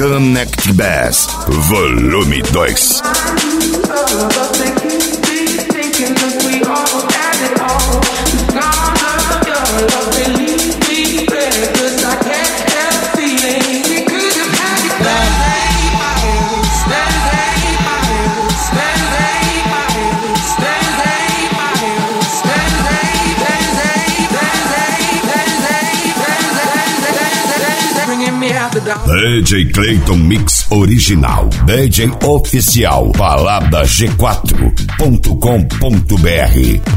Connect Bass, volume 2. DJ Clayton Mix Original, DJ Oficial, Balada G4.com.br.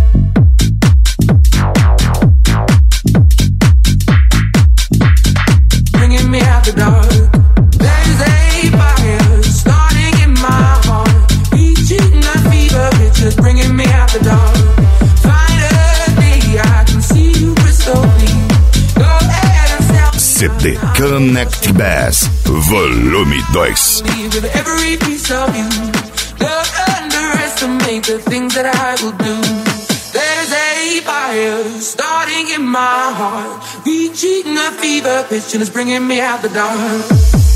Bringing me out the dark. There's a fire starting in my heart, reaching a fever pitch, just bringing me out the dark. Finally, I can see you crystal clear. Go ahead and sell me. CD Connect Bass, volume 2. With every piece of you, don't underestimate the things that I will do. There's a fire starting in my heart, reaching a fever pitch, and it's bringing me out the dark.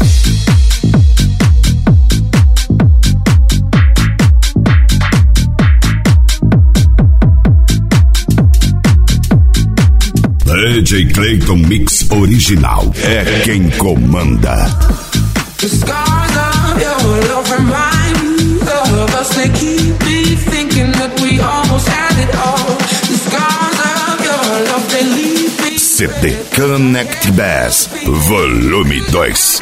DJ Clayton Mix Original é quem comanda. The scars of your love remind me of us. They keep me thinking that we almost had it all. The scars of your love, they leave me. CD Connect Bass, volume 2.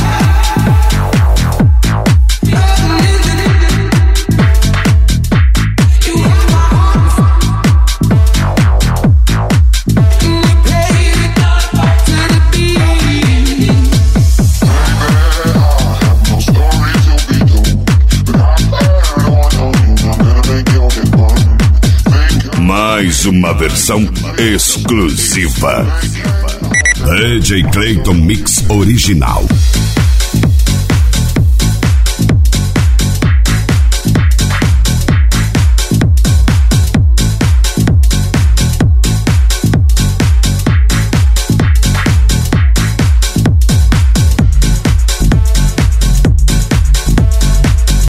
Mais uma versão exclusiva. DJ Clayton Mix Original.